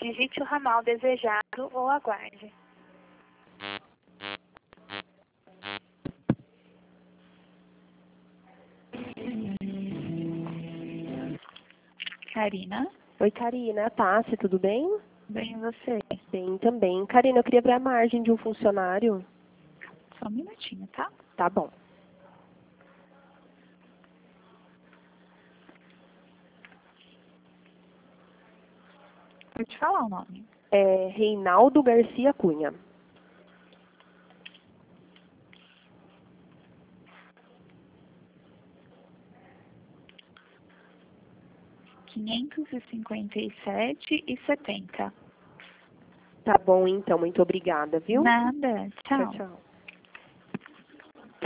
digite o ramal desejado ou aguarde. Karina? Oi, Karina. Tassi, tudo bem? Bem, e você? Bem também. Karina, eu queria ver a margem de um funcionário. Só um minutinho, tá? Tá bom. Pode falar o nome. É Reinaldo Garcia Cunha. R$ 557,70. Tá bom, então. Muito obrigada, viu? Nada. Tchau, Tchau. tchau.